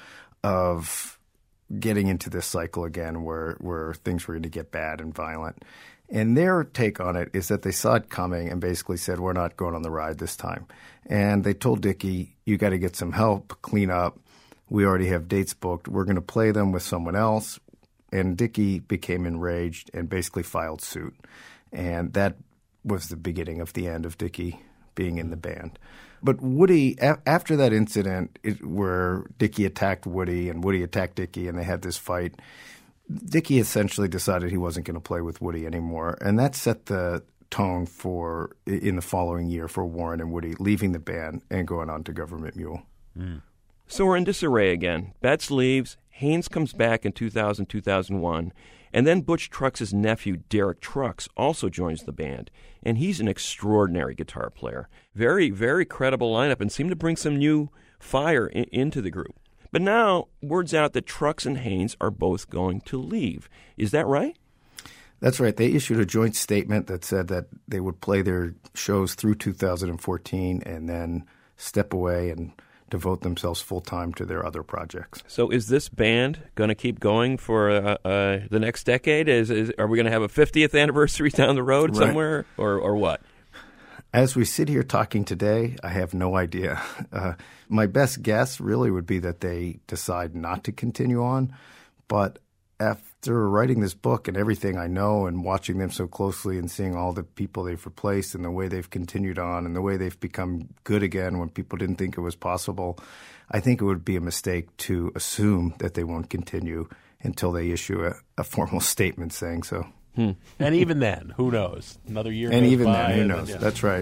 of getting into this cycle again where, where things were going to get bad and violent. And their take on it is that they saw it coming and basically said, we're not going on the ride this time. And they told Dickie, you got to get some help, clean up. We already have dates booked. We're going to play them with someone else. And Dickie became enraged and basically filed suit. And that was the beginning of the end of Dickie being in the band. But Woody, a- after that incident it, where Dickie attacked Woody and Woody attacked Dickie and they had this fight, Dickie essentially decided he wasn't going to play with Woody anymore. And that set the tone for in the following year for Warren and Woody leaving the band and going on to Government Mule. Mm. So we're in disarray again. Betts leaves. Haynes comes back in two thousand, two thousand one. And then Butch Trucks' nephew, Derek Trucks, also joins the band. And he's an extraordinary guitar player. Very, very credible lineup and seemed to bring some new fire in, into the group. But now, word's out that Trucks and Haynes are both going to leave. Is that right? That's right. They issued a joint statement that said that they would play their shows through two thousand fourteen and then step away and devote themselves full-time to their other projects. So is this band going to keep going for uh, uh, the next decade? Is, is Are we going to have a fiftieth anniversary down the road Right. somewhere, or, or what? As we sit here talking today, I have no idea. Uh, my best guess really would be that they decide not to continue on. But after writing this book and everything I know and watching them so closely and seeing all the people they've replaced and the way they've continued on and the way they've become good again when people didn't think it was possible, I think it would be a mistake to assume that they won't continue until they issue a, a formal statement saying so. Hmm. And even then, who knows? Another year And goes even by then, who and knows? yeah. That's right.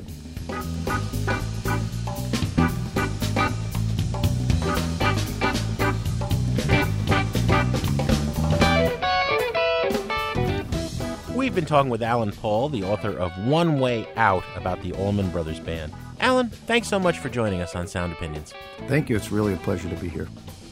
We've been talking with Alan Paul, the author of One Way Out, about the Allman Brothers Band. Alan, thanks so much for joining us on Sound Opinions. Thank you. It's really a pleasure to be here.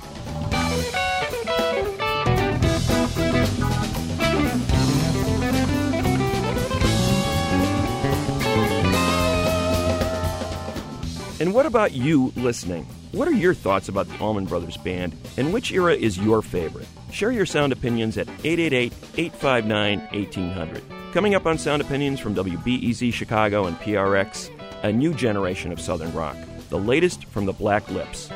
And what about you listening? What are your thoughts about the Allman Brothers Band, and which era is your favorite? Share your sound opinions at eight eight eight, eight five nine, eighteen hundred. Coming up on Sound Opinions from W B E Z Chicago and P R X, a new generation of Southern rock, the latest from the Black Lips.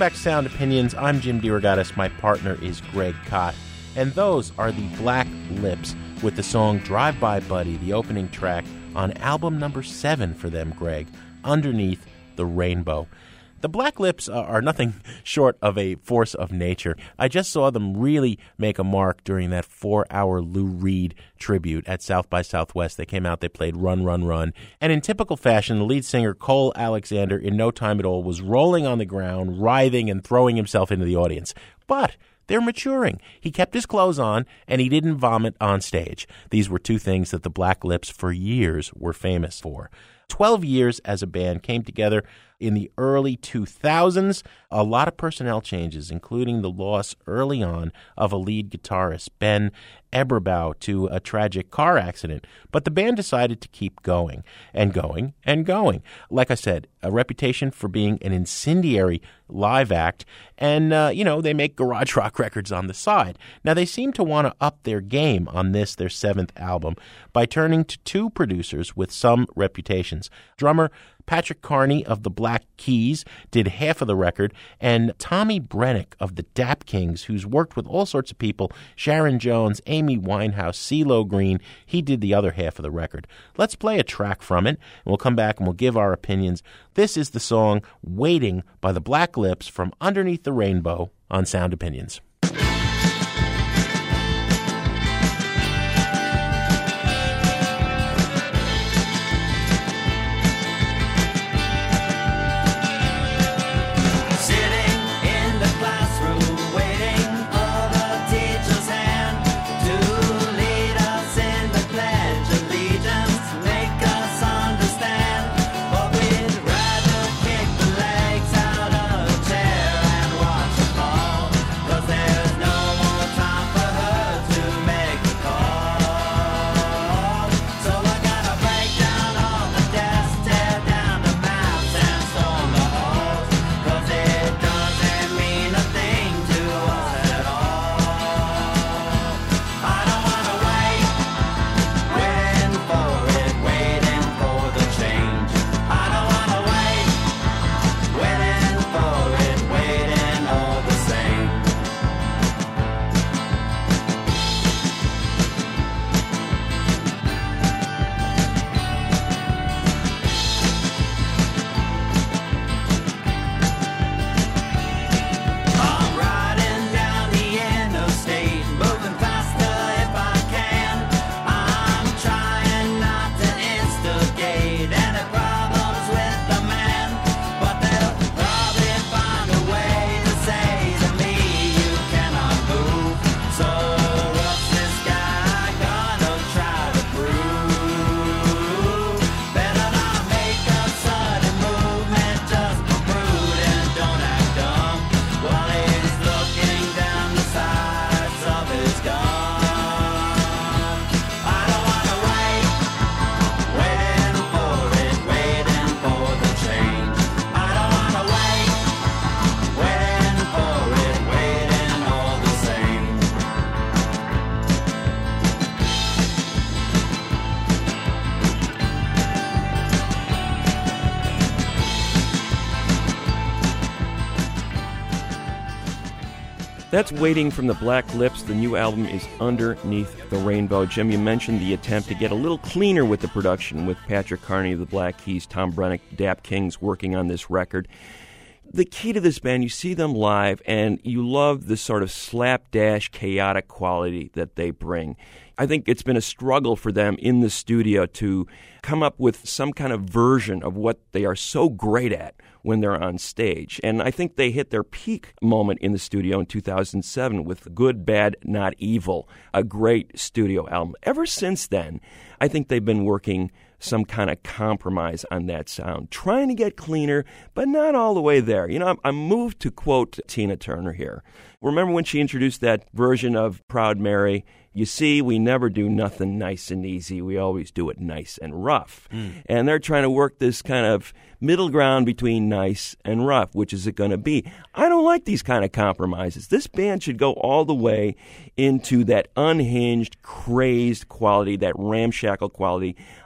back to Sound Opinions. I'm Jim DeRogatis. My partner is Greg Kot. And those are the Black Lips with the song Drive By Buddy, the opening track on album number seven for them, Greg, Underneath the Rainbow. The Black Lips are nothing short of a force of nature. I just saw them really make a mark during that four-hour Lou Reed tribute at South by Southwest. They came out, they played Run, Run, Run. And in typical fashion, the lead singer, Cole Alexander, in no time at all, was rolling on the ground, writhing and throwing himself into the audience. But they're maturing. He kept his clothes on, and he didn't vomit on stage. These were two things that the Black Lips for years were famous for. Twelve years as a band, came together in the early two thousands. A lot of personnel changes, including the loss early on of a lead guitarist, Ben Eberbaugh, to a tragic car accident. But the band decided to keep going and going and going. Like I said, a reputation for being an incendiary live act. And, uh, you know, they make garage rock records on the side. Now, they seem to want to up their game on this, their seventh album, by turning to two producers with some reputations. Drummer Patrick Carney of the Black Keys did half of the record, and Tommy Brennick of the Dap Kings, who's worked with all sorts of people, Sharon Jones, Amy Winehouse, CeeLo Green, he did the other half of the record. Let's play a track from it, and we'll come back and we'll give our opinions. This is the song Waiting by the Black Lips from Underneath the Rainbow on Sound Opinions. That's Waiting from the Black Lips. The new album is Underneath the Rainbow. Jim, you mentioned the attempt to get a little cleaner with the production, with Patrick Carney of the Black Keys, Tom Brennick, Dap Kings working on this record. The key to this band, you see them live, and you love the sort of slapdash, chaotic quality that they bring. I think it's been a struggle for them in the studio to come up with some kind of version of what they are so great at when they're on stage. And I think they hit their peak moment in the studio in two thousand seven with Good, Bad, Not Evil, a great studio album. Ever since then, I think they've been working some kind of compromise on that sound, trying to get cleaner, but not all the way there. You know, I'm, I'm moved to quote Tina Turner here. Remember when she introduced that version of Proud Mary? You see, we never do nothing nice and easy. We always do it nice and rough. Mm. And they're trying to work this kind of middle ground between nice and rough. Which is it going to be? I don't like these kind of compromises. This band should go all the way into that unhinged, crazed quality, that ramshackle quality.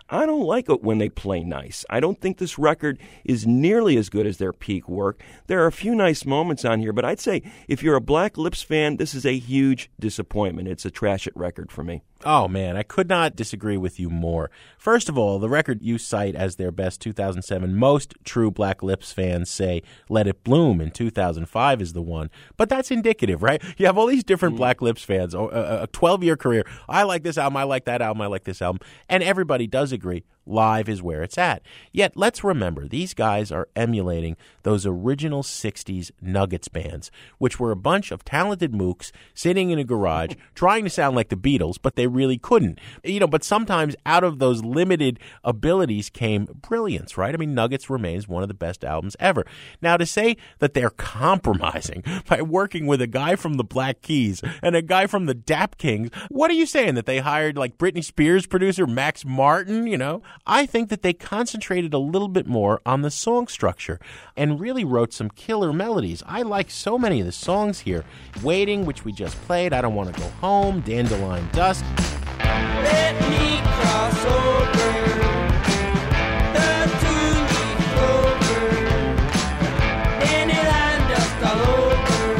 I don't like it when they play nice. I don't think this record is nearly as good as their peak work. There are a few nice moments on here, but I'd say if you're a Black Lips fan, this is a huge disappointment. It's a trash it record for me. Oh, man, I could not disagree with you more. First of all, the record you cite as their best two thousand seven, most true Black Lips fans say Let It Bloom in two thousand five is the one. But that's indicative, right? You have all these different mm. Black Lips fans, a twelve-year career. I like this album, I like that album, I like this album. And everybody does agree. Live is where it's at. Yet, let's remember, these guys are emulating those original sixties Nuggets bands, which were a bunch of talented mooks sitting in a garage trying to sound like the Beatles, but they really couldn't. You know, but sometimes out of those limited abilities came brilliance, right? I mean, Nuggets remains one of the best albums ever. Now, to say that they're compromising by working with a guy from the Black Keys and a guy from the Dap Kings, what are you saying? That they hired, like, Britney Spears producer Max Martin, you know? I think that they concentrated a little bit more on the song structure and really wrote some killer melodies. I like so many of the songs here. Waiting, which we just played, I Don't Want to Go Home, Dandelion Dust. Let me cross over the two-leaf clover. Dandelion dust all over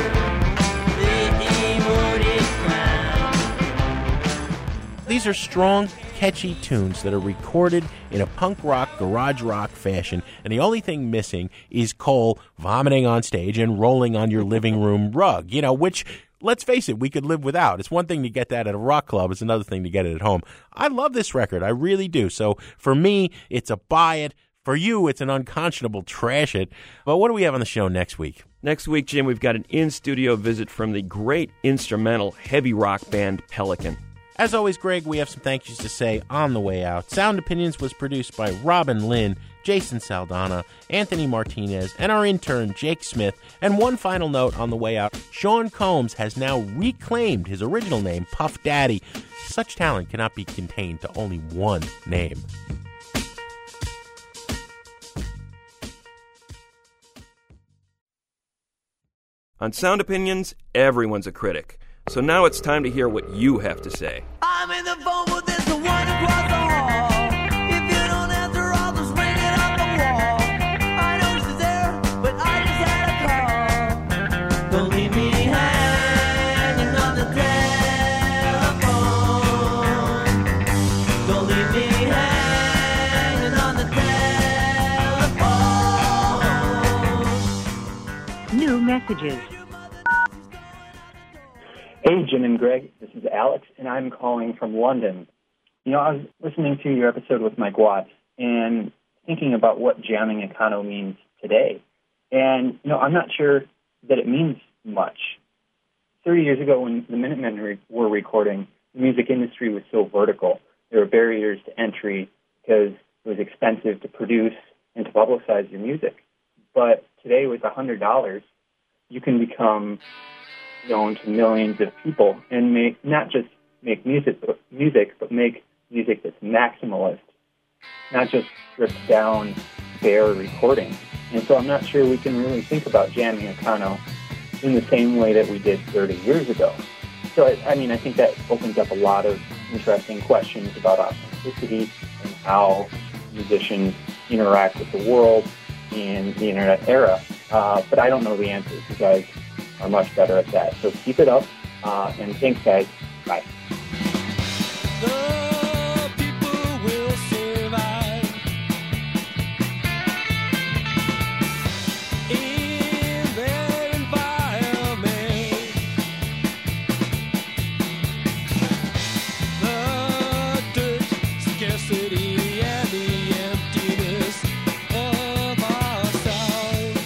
the emoted ground. These are strong, catchy tunes that are recorded in a punk rock, garage rock fashion, and the only thing missing is Cole vomiting on stage and rolling on your living room rug, you know, which, let's face it, we could live without. It's one thing to get that at a rock club. It's another thing to get it at home. I love this record. I really do. So for me, it's a buy it. For you, it's an unconscionable trash it. But what do we have on the show next week? Next week, Jim, we've got an in-studio visit from the great instrumental heavy rock band Pelican. As always, Greg, we have some thank yous to say on the way out. Sound Opinions was produced by Robin Lynn, Jason Saldana, Anthony Martinez, and our intern, Jake Smith. And one final note on the way out, Sean Combs has now reclaimed his original name, Puff Daddy. Such talent cannot be contained to only one name. On Sound Opinions, everyone's a critic. So now it's time to hear what you have to say. I'm in the phone, but there's no one across the hall. If you don't answer, I'll just ring it up the wall. I know she's there, but I just had a call. Don't leave me hanging on the telephone. Don't leave me hanging on the telephone. New messages. Hey, Jim and Greg, this is Alex, and I'm calling from London. You know, I was listening to your episode with Mike Watts and thinking about what jamming econo means today. And, you know, I'm not sure that it means much. thirty years ago when the Minutemen re- were recording, the music industry was so vertical. There were barriers to entry because it was expensive to produce and to publicize your music. But today with one hundred dollars, you can become known to millions of people and make not just make music, but music, but make music that's maximalist, not just stripped down, bare recording. And so I'm not sure we can really think about jamming econo in the same way that we did thirty years ago. So I, I mean, I think that opens up a lot of interesting questions about authenticity and how musicians interact with the world in the internet era. Uh, but I don't know the answers. You guys are much better at that. So keep it up, uh, and thanks, guys. Bye. The people will survive in their environment. The dirt, scarcity, and the emptiness of our sound.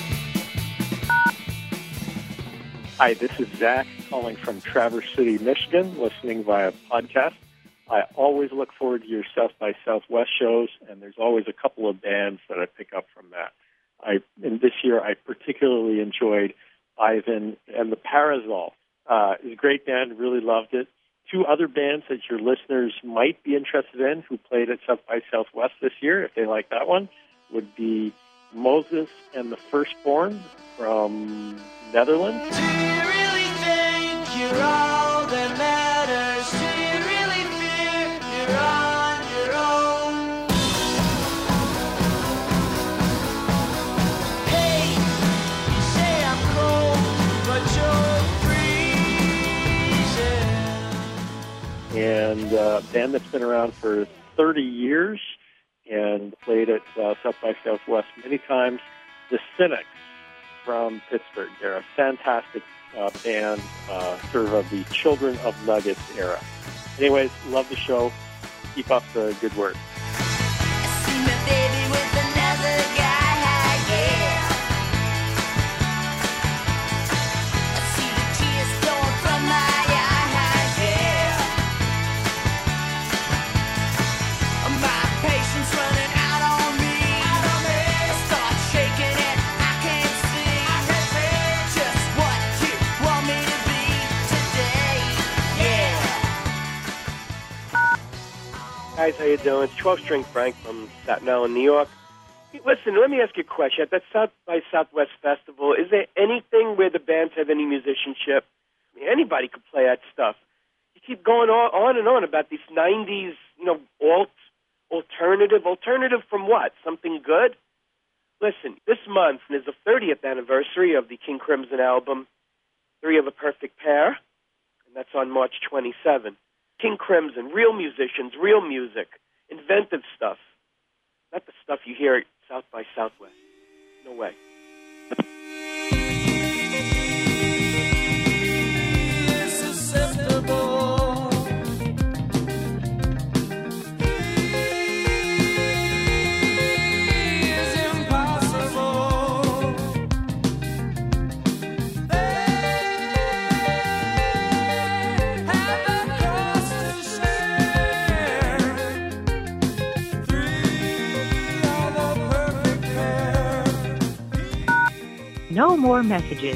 Hi, this is Zach calling from Traverse City, Michigan, listening via podcast. I always look forward to your South by Southwest shows, and there's always a couple of bands that I pick up from that. I and this year I particularly enjoyed Ivan and the Parasol. Uh, it's a great band, really loved it. Two other bands that your listeners might be interested in who played at South by Southwest this year, if they like that one, would be Moses and the Firstborn from Netherlands. Do you really think you're all that matters? Do you really fear you're on your own? and uh, a band that's been around for thirty years and played at uh, South by Southwest many times. The Cynics from Pittsburgh. They're a fantastic uh, band, uh, sort of of the Children of Nuggets era. Anyways, love the show. Keep up the good work. Guys, how you doing? It's twelve-string Frank from Staten Island, New York. Hey, listen, let me ask you a question. At that South by Southwest Festival, is there anything where the bands have any musicianship? I mean, anybody could play that stuff. You keep going on, on and on about these nineties, you know, alt, alternative. Alternative from what? Something good? Listen, this month is the thirtieth anniversary of the King Crimson album, Three of a Perfect Pair, and that's on March twenty-seventh. King Crimson, real musicians, real music, inventive stuff. Not the stuff you hear at South by Southwest. No way. No more messages.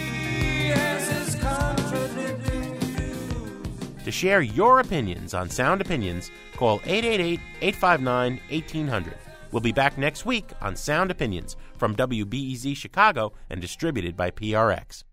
To share your opinions on Sound Opinions, call eight eight eight, eight five nine, one eight zero zero. We'll be back next week on Sound Opinions from W B E Z Chicago and distributed by P R X.